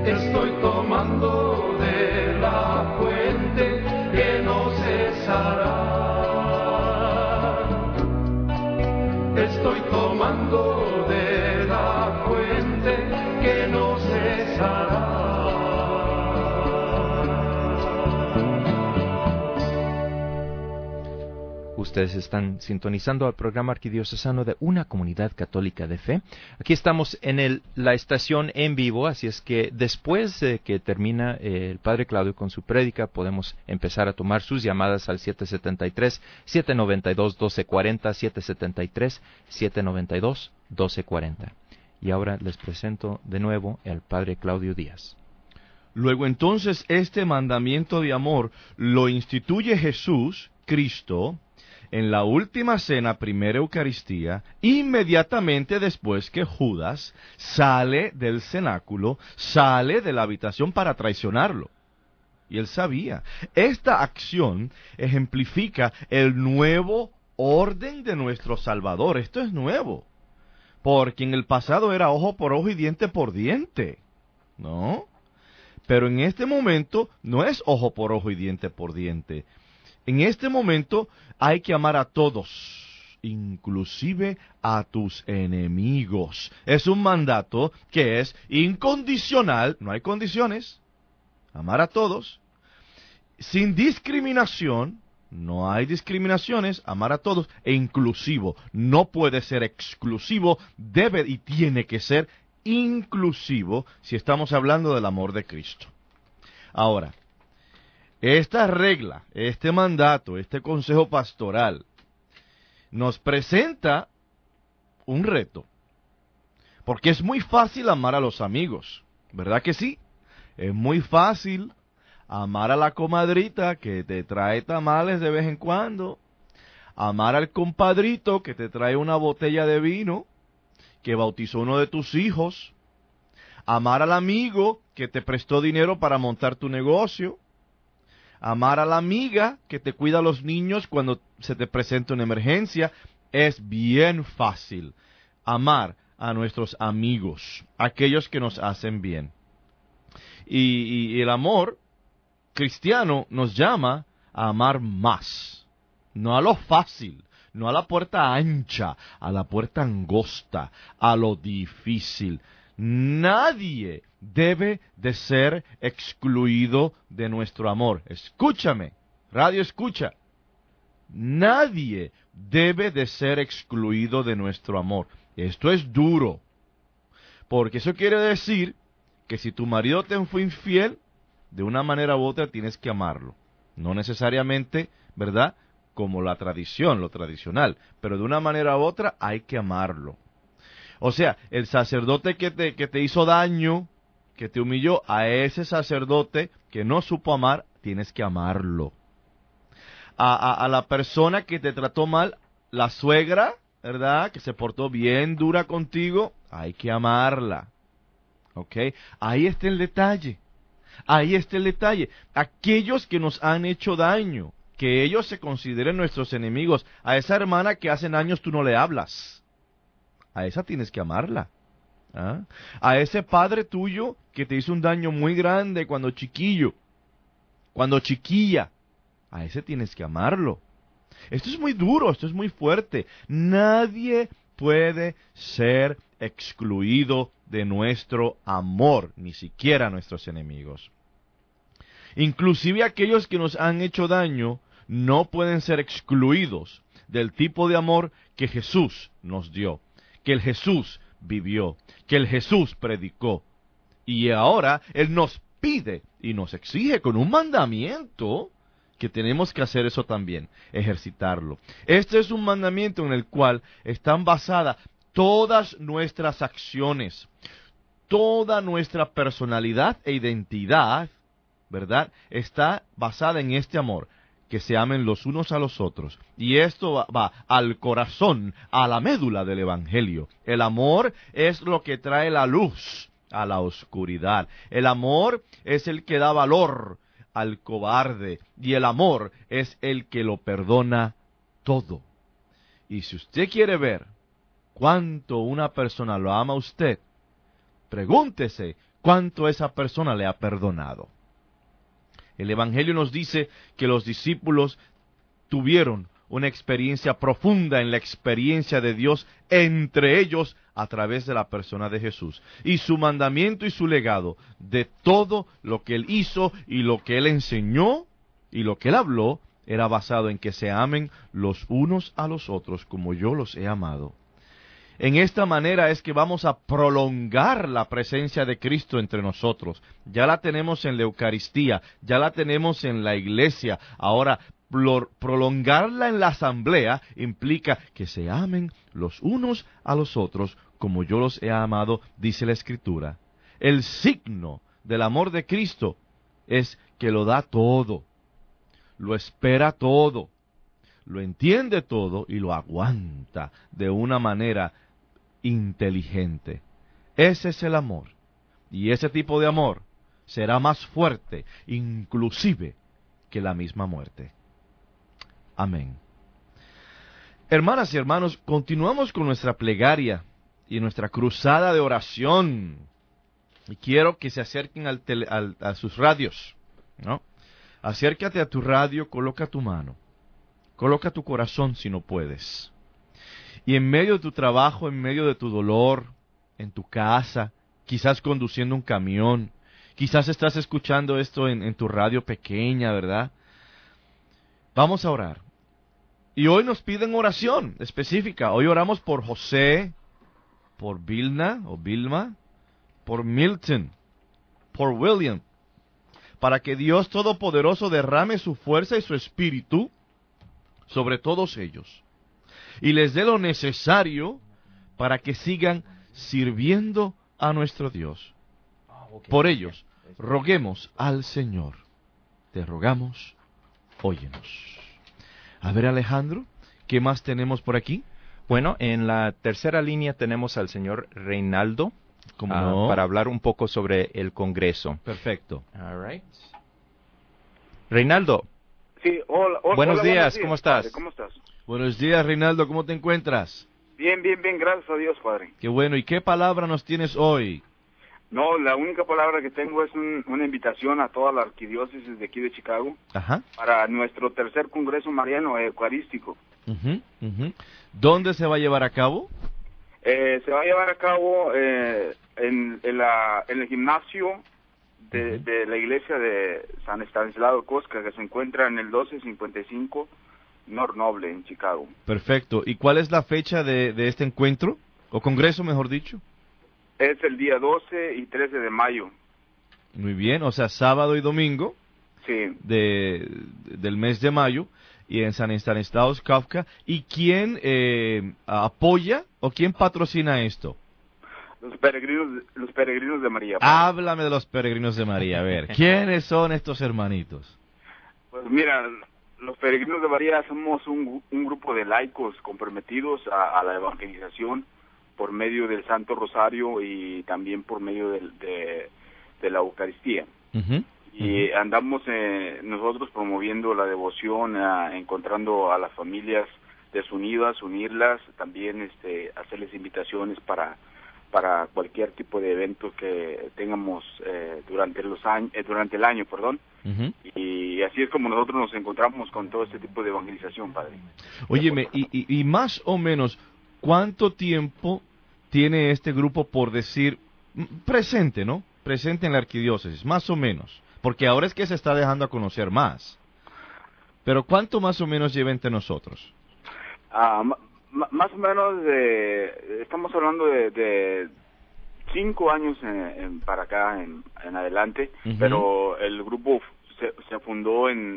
Estoy tomando de la fuente que no cesará. Estoy tomando de la fuente que no cesará.
Ustedes están sintonizando al programa arquidiocesano de Una Comunidad Católica de Fe. Aquí estamos en la estación en vivo, así es que después de que termina el Padre Claudio con su prédica, podemos empezar a tomar sus llamadas al 773-792-1240, 773-792-1240. Y ahora les presento de nuevo al Padre Claudio Díaz.
Luego entonces este mandamiento de amor lo instituye Jesús, Cristo, en la última cena, primera Eucaristía, inmediatamente después que Judas sale del cenáculo, sale de la habitación para traicionarlo. Y él sabía. Esta acción ejemplifica el nuevo orden de nuestro Salvador. Esto es nuevo. Porque en el pasado era ojo por ojo y diente por diente. ¿No? Pero en este momento no es ojo por ojo y diente por diente. En este momento hay que amar a todos, inclusive a tus enemigos. Es un mandato que es incondicional, no hay condiciones. Amar a todos, sin discriminación, no hay discriminaciones, amar a todos, e inclusivo. No puede ser exclusivo, debe y tiene que ser inclusivo si estamos hablando del amor de Cristo. Ahora, esta regla, este mandato, este consejo pastoral, nos presenta un reto. Porque es muy fácil amar a los amigos, ¿verdad que sí? Es muy fácil amar a la comadrita que te trae tamales de vez en cuando, amar al compadrito que te trae una botella de vino, que bautizó uno de tus hijos, amar al amigo que te prestó dinero para montar tu negocio, amar a la amiga que te cuida a los niños cuando se te presenta una emergencia. Es bien fácil amar a nuestros amigos, aquellos que nos hacen bien. Y el amor cristiano nos llama a amar más, no a lo fácil, no a la puerta ancha, a la puerta angosta, a lo difícil. Nadie debe de ser excluido de nuestro amor. Escúchame, radio escucha. Nadie debe de ser excluido de nuestro amor. Esto es duro, porque eso quiere decir que si tu marido te fue infiel, de una manera u otra tienes que amarlo. No necesariamente, ¿verdad?, como la tradición, lo tradicional, pero de una manera u otra hay que amarlo. O sea, el sacerdote que te hizo daño, que te humilló, a ese sacerdote que no supo amar, tienes que amarlo. A la persona que te trató mal, la suegra, ¿verdad?, que se portó bien dura contigo, hay que amarla. ¿Ok? Ahí está el detalle. Ahí está el detalle. Aquellos que nos han hecho daño, que ellos se consideren nuestros enemigos. A esa hermana que hace años tú no le hablas, a esa tienes que amarla. ¿Ah? A ese padre tuyo que te hizo un daño muy grande cuando chiquillo, cuando chiquilla, a ese tienes que amarlo. Esto es muy duro, esto es muy fuerte. Nadie puede ser excluido de nuestro amor, ni siquiera nuestros enemigos. Inclusive aquellos que nos han hecho daño no pueden ser excluidos del tipo de amor que Jesús nos dio, que el Jesús vivió, que el Jesús predicó. Y ahora Él nos pide y nos exige con un mandamiento que tenemos que hacer eso también, ejercitarlo. Este es un mandamiento en el cual están basadas todas nuestras acciones, toda nuestra personalidad e identidad, ¿verdad?, está basada en este amor, que se amen los unos a los otros. Y esto va al corazón, a la médula del Evangelio. El amor es lo que trae la luz a la oscuridad. El amor es el que da valor al cobarde. Y el amor es el que lo perdona todo. Y si usted quiere ver cuánto una persona lo ama a usted, pregúntese cuánto esa persona le ha perdonado. El Evangelio nos dice que los discípulos tuvieron una experiencia profunda en la experiencia de Dios entre ellos a través de la persona de Jesús. Y su mandamiento y su legado de todo lo que Él hizo y lo que Él enseñó y lo que Él habló era basado en que se amen los unos a los otros como yo los he amado. En esta manera es que vamos a prolongar la presencia de Cristo entre nosotros. Ya la tenemos en la Eucaristía, ya la tenemos en la iglesia. Ahora, prolongarla en la asamblea implica que se amen los unos a los otros como yo los he amado, dice la Escritura. El signo del amor de Cristo es que lo da todo, lo espera todo, lo entiende todo y lo aguanta de una manera inteligente. Ese es el amor. Y ese tipo de amor será más fuerte, inclusive, que la misma muerte. Amén. Hermanas y hermanos, continuamos con nuestra plegaria y nuestra cruzada de oración. Y quiero que se acerquen a sus radios, ¿no? Acércate a tu radio, coloca tu mano, coloca tu corazón si no puedes. Y en medio de tu trabajo, en medio de tu dolor, en tu casa, quizás conduciendo un camión, quizás estás escuchando esto en tu radio pequeña, ¿verdad? Vamos a orar. Y hoy nos piden oración específica. Hoy oramos por José, por Vilna o Vilma, por Milton, por William, para que Dios Todopoderoso derrame su fuerza y su espíritu sobre todos ellos y les dé lo necesario para que sigan sirviendo a nuestro Dios. Por ellos, roguemos al Señor. Te rogamos, óyenos. A ver, Alejandro, ¿qué más tenemos por aquí?
Bueno, en la tercera línea tenemos al señor Reinaldo para hablar un poco sobre el Congreso.
Perfecto.
All right. Reinaldo.
Sí, hola,
buenos días, ¿cómo estás?
Padre, ¿cómo estás?
Buenos días, Reinaldo, ¿cómo te encuentras?
Bien, gracias a Dios, Padre.
Qué bueno, ¿y qué palabra nos tienes hoy?
No, la única palabra que tengo es una invitación a toda la arquidiócesis de aquí de Chicago.
Ajá.
Para nuestro tercer Congreso Mariano Eucarístico.
¿Dónde se va a llevar a cabo?
Se va a llevar a cabo en el gimnasio de la iglesia de San Estanislao Kostka, que se encuentra en el 1255 North Noble, en Chicago.
Perfecto. ¿Y cuál es la fecha de este encuentro? ¿O congreso, mejor dicho?
Es el día 12 y 13 de mayo.
Muy bien, o sea, sábado y domingo.
Sí.
Del mes de mayo, y en San Estanislao Kostka. ¿Y quién apoya o quién patrocina esto?
Los peregrinos de María.
Háblame de los peregrinos de María, a ver, ¿quiénes son estos hermanitos?
Pues mira, los peregrinos de María somos un grupo de laicos comprometidos a la evangelización por medio del Santo Rosario y también por medio de la Eucaristía. Y andamos nosotros promoviendo la devoción, encontrando a las familias desunidas, unirlas, también hacerles invitaciones para cualquier tipo de evento que tengamos durante el año, perdón. Y así es como nosotros nos encontramos con todo este tipo de evangelización, Padre.
Óyeme, y más o menos, ¿cuánto tiempo tiene este grupo, por decir, presente, ¿no? Presente en la arquidiócesis, más o menos. Porque ahora es que se está dejando a conocer más. Pero ¿cuánto más o menos lleva entre nosotros?
Más o menos estamos hablando de 5 años para acá en adelante, pero el grupo se fundó en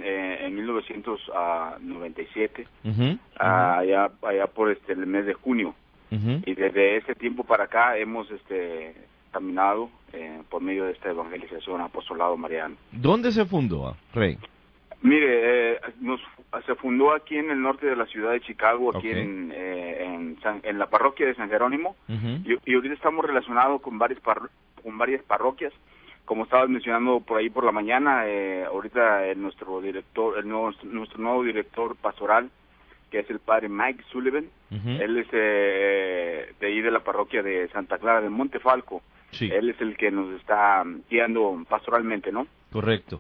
1997, allá por el mes de junio. Y desde ese tiempo para acá hemos caminado por medio de esta evangelización apostolado mariano.
¿Dónde se fundó, Rey?
Mire, se fundó aquí en el norte de la ciudad de Chicago, aquí en la parroquia de San Jerónimo, y ahorita estamos relacionados con varias parroquias. Como estabas mencionando por ahí por la mañana, ahorita nuestro nuevo director pastoral, que es el padre Mike Sullivan, él es de ahí de la parroquia de Santa Clara del Monte Falco,
Sí.
Él es el que nos está guiando pastoralmente, ¿no?
Correcto.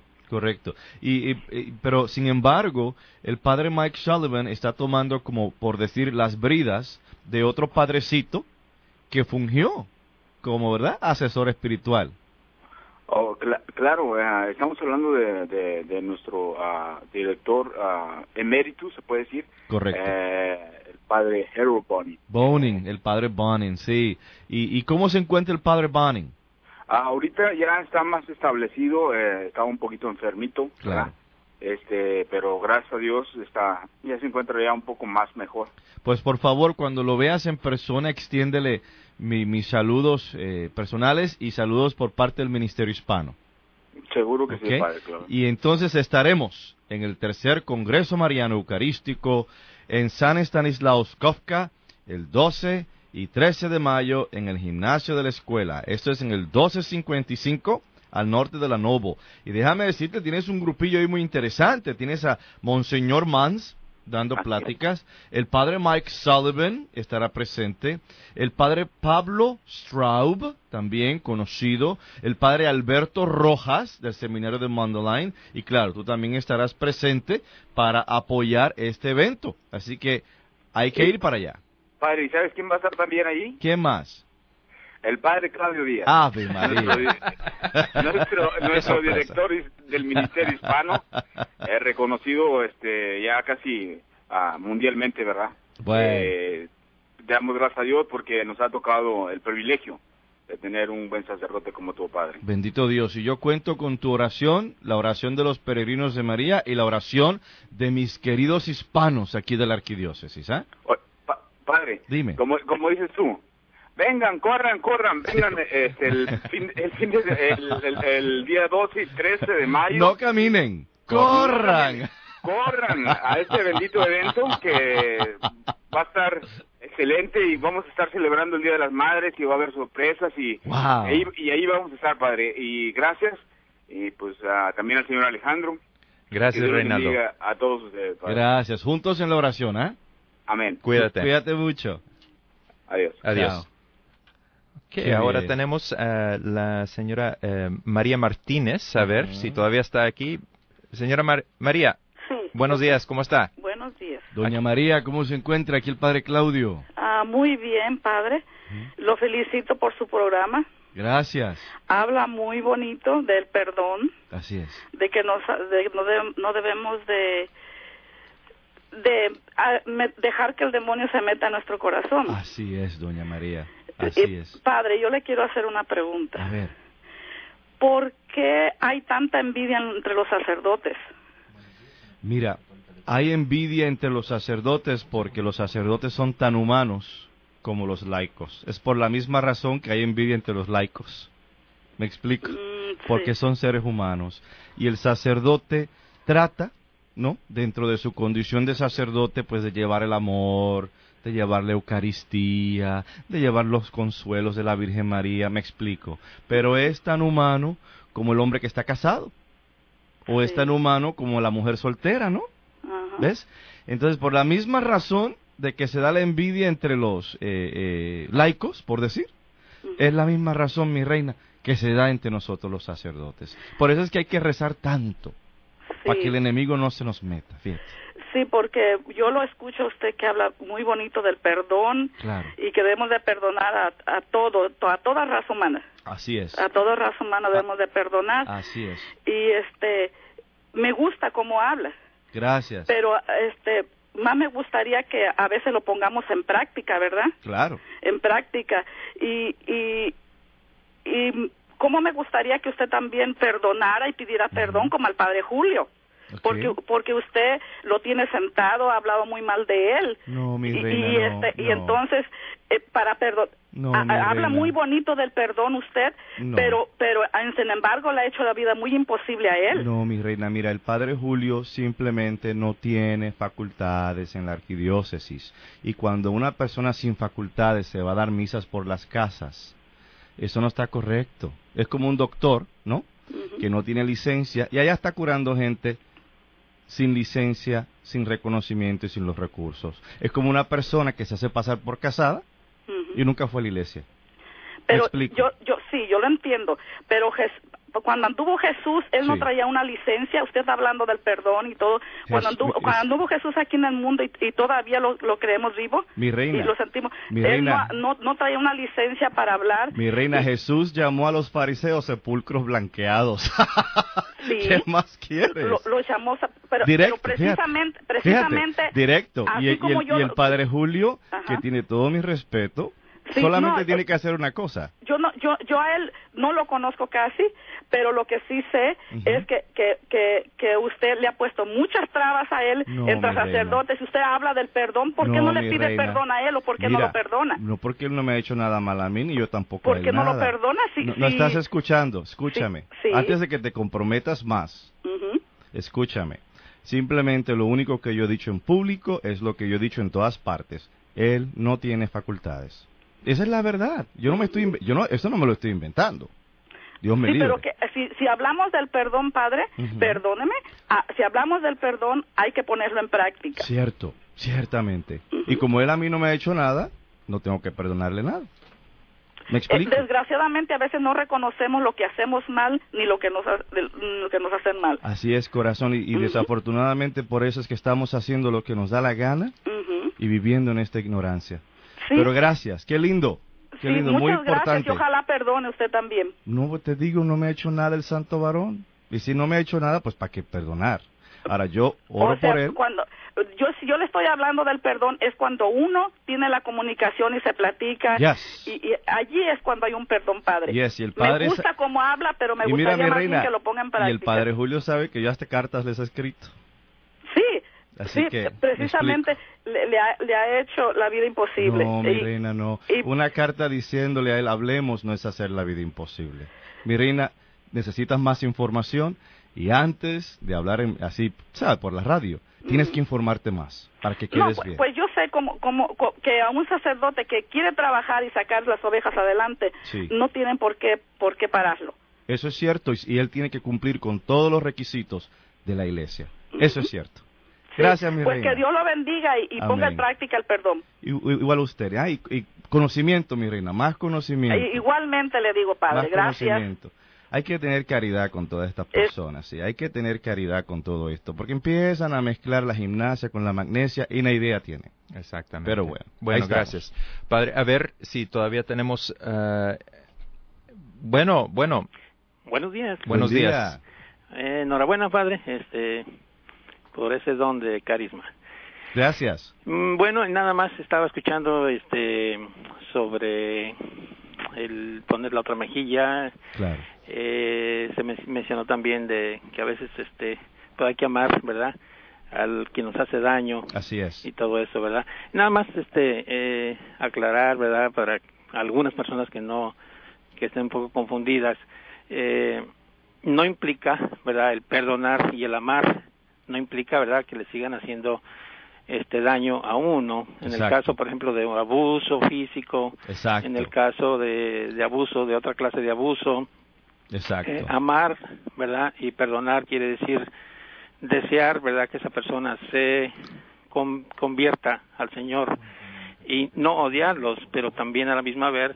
Pero, sin embargo, el padre Mike Sullivan está tomando, como por decir, las bridas de otro padrecito que fungió como, ¿verdad?, asesor espiritual.
Oh, claro, estamos hablando de nuestro director emeritus, se puede decir.
Correcto.
El padre Harold
Bonin, el padre Bonin, sí. ¿Y cómo se encuentra el padre Bonin?
Ahorita ya está más establecido, estaba un poquito enfermito,
claro.
Pero gracias a Dios ya se encuentra ya un poco más mejor.
Pues por favor, cuando lo veas en persona, extiéndele mis saludos personales y saludos por parte del Ministerio Hispano.
Seguro que
¿Okay?
sí, padre, claro.
Y entonces estaremos en el tercer Congreso Mariano Eucarístico en San Stanislaus Kofka el 12 y 13 de mayo en el gimnasio de la escuela. Esto es en el 1255 al norte de la Novo. Y déjame decirte, tienes un grupillo ahí muy interesante. Tienes a Monseñor Mans dando pláticas. El padre Mike Sullivan estará presente. El padre Pablo Straub, también conocido. El padre Alberto Rojas, del seminario de Mundelein. Y claro, tú también estarás presente para apoyar este evento. Así que hay que ir para allá.
Padre, ¿y sabes quién va a estar también allí?
¿Quién más?
El padre Claudio Díaz.
Ave María.
nuestro director del Ministerio Hispano, reconocido ya casi mundialmente, ¿verdad?
Bueno.
Damos gracias a Dios porque nos ha tocado el privilegio de tener un buen sacerdote como tu padre.
Bendito Dios. Y yo cuento con tu oración, la oración de los peregrinos de María y la oración de mis queridos hispanos aquí de la arquidiócesis, ¿eh?
Padre,
dime.
Como dices tú, vengan, corran, vengan el día 12 y 13 de mayo.
No caminen, corran.
Corran a este bendito evento que va a estar excelente y vamos a estar celebrando el Día de las Madres y va a haber sorpresas y ahí vamos a estar, padre. Y gracias, y pues también al señor Alejandro.
Gracias, Reinaldo.
A todos ustedes, padre.
Gracias, juntos en la oración, ¿eh?
Amén.
Cuídate mucho.
Adiós.
Adiós. Okay, ahora tenemos a la señora María Martínez, a ver si todavía está aquí. Señora María,
sí.
Buenos días, ¿cómo está?
Buenos días.
Doña María, ¿cómo se encuentra aquí el padre Claudio?
Muy bien, padre. Lo felicito por su programa.
Gracias.
Habla muy bonito del perdón.
Así es.
De que no debemos de dejar que el demonio se meta en nuestro corazón.
Así es, doña María. Así es.
Padre, yo le quiero hacer una pregunta.
A ver.
¿Por qué hay tanta envidia entre los sacerdotes?
Mira, hay envidia entre los sacerdotes porque los sacerdotes son tan humanos como los laicos. Es por la misma razón que hay envidia entre los laicos. ¿Me explico? Porque son seres humanos. Y el sacerdote trata, ¿no?, dentro de su condición de sacerdote, pues de llevar el amor, de llevar la Eucaristía, de llevar los consuelos de la Virgen María, me explico. Pero es tan humano como el hombre que está casado, o es tan humano como la mujer soltera, ¿no?
Ajá.
¿Ves? Entonces, por la misma razón de que se da la envidia entre los laicos, por decir, es la misma razón, mi reina, que se da entre nosotros los sacerdotes. Por eso es que hay que rezar tanto, para que el enemigo no se nos meta, fíjate.
Sí, porque yo lo escucho a usted que habla muy bonito del perdón,
claro,
y que debemos de perdonar a toda raza humana.
Así es.
A toda raza humana debemos de perdonar.
Así es.
Y me gusta cómo habla.
Gracias.
Pero más me gustaría que a veces lo pongamos en práctica, ¿verdad?
Claro.
En práctica. Y cómo me gustaría que usted también perdonara y pidiera perdón como al padre Julio.
Okay.
Porque usted lo tiene sentado, ha hablado muy mal de él.
No, mi reina, no.
Y entonces, para perdón, habla muy bonito del perdón usted, pero sin embargo le ha hecho la vida muy imposible a él.
No, mi reina, mira, el padre Julio simplemente no tiene facultades en la arquidiócesis. Y cuando una persona sin facultades se va a dar misas por las casas, eso no está correcto. Es como un doctor, ¿no?, que no tiene licencia y allá está curando gente sin licencia, sin reconocimiento y sin los recursos. Es como una persona que se hace pasar por casada y nunca fue a la iglesia.
Pero yo lo entiendo, pero cuando anduvo Jesús, él no traía una licencia. Usted está hablando del perdón y todo. Cuando anduvo Jesús aquí en el mundo y todavía lo creemos vivo,
mi reina,
y lo sentimos,
mi
él
reina,
no traía una licencia para hablar.
Mi reina, Jesús llamó a los fariseos sepulcros blanqueados.
Sí,
¿qué más quieres?
Lo llamó, pero precisamente,
directo. Y el padre Julio, que tiene todo mi respeto, solamente tiene que hacer una cosa.
Yo a él no lo conozco casi, pero lo que sí sé es que usted le ha puesto muchas trabas a él entre sacerdotes. Si usted habla del perdón, ¿por qué no le pide perdón a él o por qué no lo perdona?
No, porque él no me ha hecho nada mal a mí, ni yo tampoco
¿Por
a él
qué no
nada.
lo perdona?
No estás escuchando, escúchame.
Sí.
Antes de que te comprometas más, escúchame. Simplemente lo único que yo he dicho en público es lo que yo he dicho en todas partes. Él no tiene facultades. Esa es la verdad. Esto no me lo estoy inventando. Dios me libre.
Pero si hablamos del perdón, padre, perdóneme, si hablamos del perdón hay que ponerlo en práctica.
Cierto, ciertamente. Y como él a mí no me ha hecho nada, no tengo que perdonarle nada. ¿Me explico?
Desgraciadamente a veces no reconocemos lo que hacemos mal ni lo que nos hacen mal.
Así es, corazón, y desafortunadamente por eso es que estamos haciendo lo que nos da la gana y viviendo en esta ignorancia. Sí. Pero gracias, qué lindo, muy importante.
Gracias, y ojalá perdone usted también.
No, te digo, no me ha hecho nada el santo varón. Y si no me ha hecho nada, pues ¿para qué perdonar? Ahora yo oro por él.
Si yo le estoy hablando del perdón, es cuando uno tiene la comunicación y se platica.
Yes.
Y allí es cuando hay un perdón, padre.
Yes, y el padre
me gusta cómo habla, pero me gustaría más bien que lo ponga en práctica.
Y el padre Julio sabe que yo hasta cartas les he escrito.
Sí.
Así que,
precisamente le ha hecho la vida imposible.
No, mi reina, no. Una carta diciéndole a él, hablemos, no es hacer la vida imposible. Mi reina, necesitas más información y antes de hablar así, ¿sabes? Por la radio, tienes que informarte más para que quedes bien.
Pues yo sé que a un sacerdote que quiere trabajar y sacar las ovejas adelante, no tienen por qué pararlo.
Eso es cierto, y él tiene que cumplir con todos los requisitos de la iglesia. Eso es cierto. Gracias, mi reina.
Pues que Dios lo bendiga y ponga en práctica el perdón.
Igual usted. Y conocimiento, mi reina, más conocimiento.
Igualmente le digo, padre, gracias.
Hay que tener caridad con todas estas personas, hay que tener caridad con todo esto, porque empiezan a mezclar la gimnasia con la magnesia y una idea tiene.
Exactamente.
Pero bueno,
gracias. Padre, a ver si todavía tenemos... Bueno.
Buenos días.
Buenos días.
Enhorabuena, padre, por ese don de carisma.
Gracias.
Bueno, nada más estaba escuchando sobre el poner la otra mejilla.
Claro.
Se mencionó también de que a veces pues hay que amar, ¿verdad?, al quien nos hace daño.
Así es.
Y todo eso, ¿verdad? Nada más aclarar, ¿verdad?, para algunas personas que estén un poco confundidas. No implica, ¿verdad?, el perdonar y el amar no implica, ¿verdad?, que le sigan haciendo daño a uno. En el caso, por ejemplo, de un abuso físico.
Exacto.
En el caso de abuso, de otra clase de abuso.
Exacto.
Amar, ¿verdad?, y perdonar quiere decir desear, ¿verdad?, que esa persona se convierta al Señor y no odiarlos, pero también a la misma vez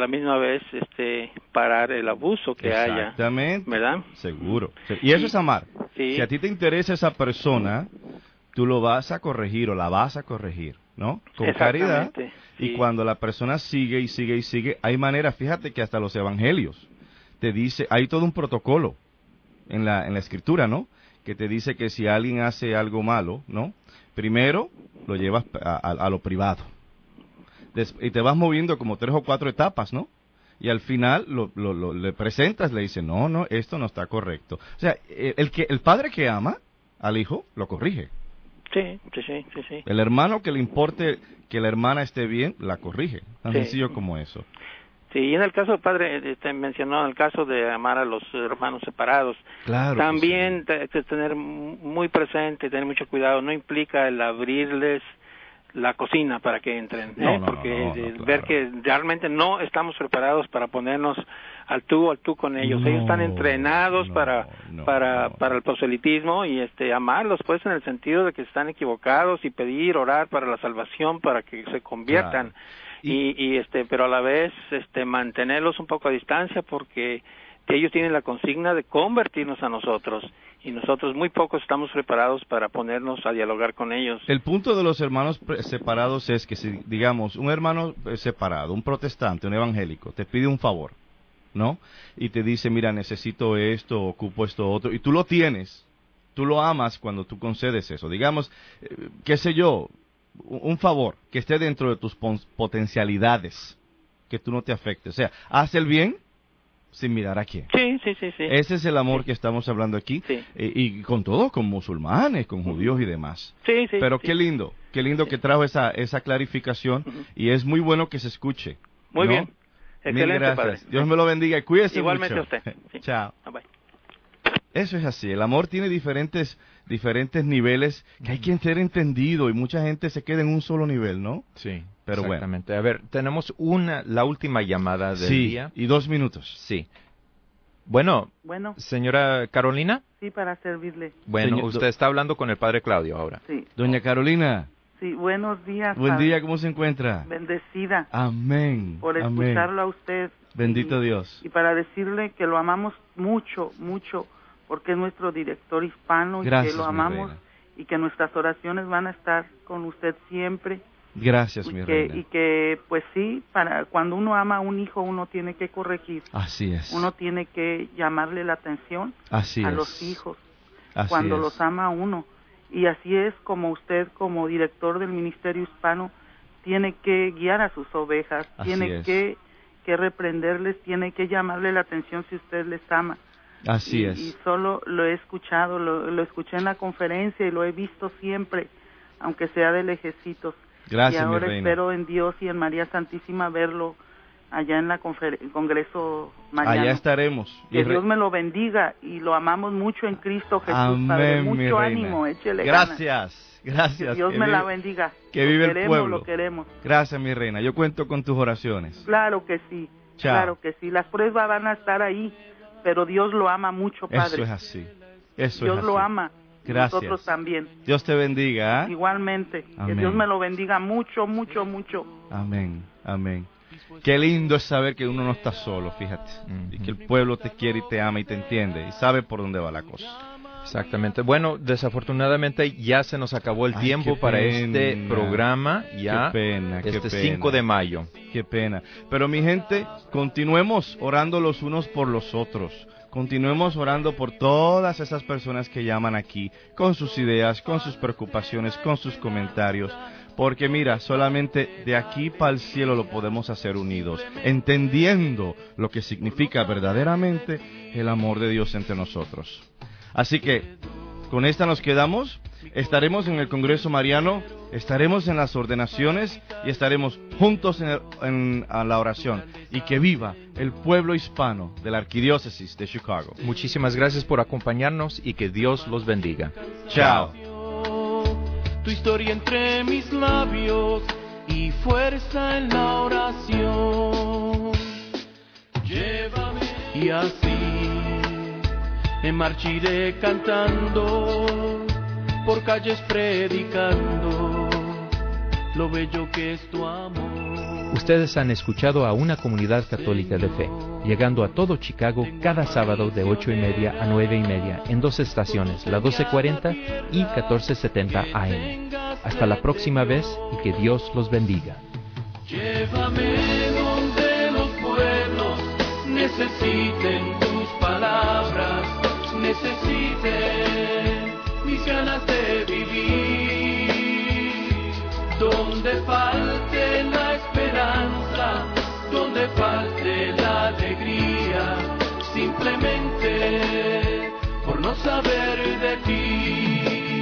parar el abuso que haya.
Exactamente.
¿Verdad?
Seguro. Y eso es amar.
Sí.
Si a ti te interesa esa persona, tú lo vas a corregir o la vas a corregir, ¿no? Con caridad.
Sí.
Y cuando la persona sigue y sigue y sigue, hay maneras, fíjate que hasta los evangelios te dice, hay todo un protocolo en la escritura, ¿no?, que te dice que si alguien hace algo malo, ¿no?, primero lo llevas a lo privado. Y te vas moviendo como 3 o 4 etapas, ¿no? Y al final le presentas, le dices, no, esto no está correcto. O sea, el padre que ama al hijo, lo corrige.
Sí.
El hermano que le importe que la hermana esté bien, la corrige. Tan sencillo como eso.
Sí, y en el caso, padre, mencionó en el caso de amar a los hermanos separados.
Claro.
También tener muy presente, tener mucho cuidado, no implica el abrirles la cocina para que entren, porque ver que realmente no estamos preparados para ponernos al tú con ellos. Ellos están entrenados para el proselitismo y amarlos, pues, en el sentido de que están equivocados y pedir, orar para la salvación, para que se conviertan. Claro. pero a la vez mantenerlos un poco a distancia, porque ellos tienen la consigna de convertirnos a nosotros, y nosotros muy pocos estamos preparados para ponernos a dialogar con ellos.
El punto de los hermanos separados es que si, digamos, un hermano separado, un protestante, un evangélico, te pide un favor, ¿no? Y te dice, mira, necesito esto, ocupo esto otro, y tú lo tienes, tú lo amas cuando tú concedes eso. Digamos, qué sé yo, un favor que esté dentro de tus potencialidades, que tú no te afectes. O sea, haz el bien sin mirar a quién.
Sí.
Ese es el amor que estamos hablando aquí.
Sí.
Y con todo, con musulmanes, con judíos y demás.
Sí.
Pero qué lindo que trajo esa clarificación, y es muy bueno que se escuche.
Muy
¿no?
bien. Excelente,
Mil gracias.
padre.
Dios me lo bendiga y cuídese
Igualmente
mucho.
usted. Sí.
Chao.
Bye.
Eso es así. El amor tiene diferentes niveles que hay que ser entendido, y mucha gente se queda en un solo nivel, ¿no?
Sí,
pero
exactamente. Bueno. A ver, tenemos la última llamada del día.
Sí, y 2 minutos.
Sí. Bueno, señora Carolina.
Sí, para servirle.
Bueno, usted está hablando con el padre Claudio ahora.
Sí.
Doña Carolina.
Sí, buenos días.
Buen día, ¿cómo se encuentra?
Bendecida.
Amén.
Por escucharlo a usted.
Bendito Dios.
Y para decirle que lo amamos mucho, mucho, porque es nuestro director hispano.
Gracias,
y que lo amamos y que nuestras oraciones van a estar con usted siempre.
Gracias, mi reina.
Y que, pues sí, cuando uno ama a un hijo, uno tiene que corregir.
Así es.
Uno tiene que llamarle la atención a los hijos cuando los ama a uno. Y así es como usted, como director del Ministerio Hispano, tiene que guiar a sus ovejas, tiene que reprenderles, tiene que llamarle la atención si usted les ama.
Así es.
Y solo lo he escuchado, lo escuché en la conferencia y lo he visto siempre, aunque sea de lejecitos.
Gracias,
y ahora
mi reina.
espero en Dios y en María Santísima verlo allá en el Congreso mañana.
Allá estaremos.
Que Dios me lo bendiga, y lo amamos mucho en Cristo Jesús.
Amén,
Padre.
mi
Mucho
reina.
ánimo, échele
Gracias.
Que Dios me la bendiga.
Que vive
el
pueblo.
Lo queremos.
Gracias, mi reina. Yo cuento con tus oraciones.
Claro que sí.
Chao.
Claro que sí. Las pruebas van a estar ahí, pero Dios lo ama mucho, Padre.
Eso es así. Eso
Dios
es así.
lo ama.
Gracias.
Nosotros también.
Dios te bendiga.
Igualmente.
Amén.
Que Dios me lo bendiga mucho, mucho, mucho.
Amén. Amén. Qué lindo es saber que uno no está solo, fíjate. Y que el pueblo te quiere y te ama y te entiende y sabe por dónde va la cosa.
Exactamente. Bueno, desafortunadamente ya se nos acabó el tiempo para este programa. Ya,
qué pena,
5 de mayo.
Qué pena. Pero mi gente, continuemos orando los unos por los otros. Continuemos orando por todas esas personas que llaman aquí, con sus ideas, con sus preocupaciones, con sus comentarios. Porque mira, solamente de aquí para el cielo lo podemos hacer unidos, entendiendo lo que significa verdaderamente el amor de Dios entre nosotros. Así que, con esta nos quedamos. Estaremos en el Congreso Mariano, estaremos en las ordenaciones y estaremos juntos en la oración. Y que viva el pueblo hispano de la Arquidiócesis de Chicago.
Muchísimas gracias por acompañarnos y que Dios los bendiga.
Chao.
Tu historia entre mis labios y fuerza en la oración. Llévame y así me marchiré cantando, por calles predicando lo bello que es tu amor.
Ustedes han escuchado a Una Comunidad Católica de Fe, llegando a todo Chicago cada sábado de 8:30 a 9:30 en 2 estaciones, la 1240 y 1470 AM. Hasta la próxima vez y que Dios los bendiga.
Llévame donde los pueblos necesiten tus palabras, necesiten mis ganas de vivir, donde falte la esperanza, donde falte la alegría, simplemente por no saber de ti.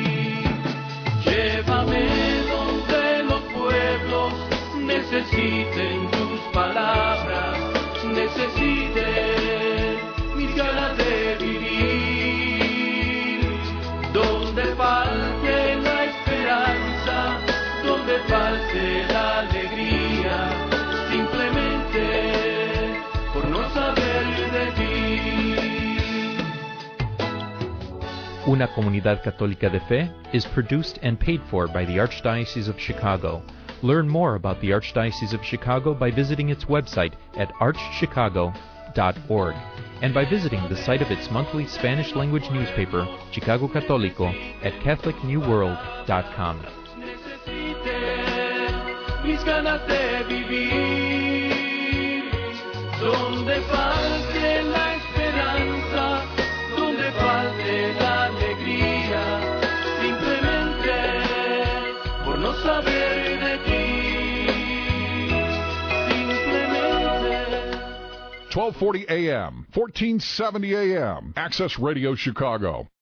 Llévame donde los pueblos necesiten tus palabras, necesiten mis ganas de vivir, donde falte la esperanza, donde falte la alegría, simplemente por no saber de ti.
Una Comunidad Católica de Fe is produced and paid for by the Archdiocese of Chicago. Learn more about the Archdiocese of Chicago by visiting its website at archchicago.org and by visiting the site of its monthly Spanish-language newspaper, Chicago Católico, at catholicnewworld.com.
Mis ganas de vivir, donde falte la esperanza, donde falte la alegría, simplemente por no saber de ti, simplemente.
1240 AM, 1470 AM, Access Radio Chicago.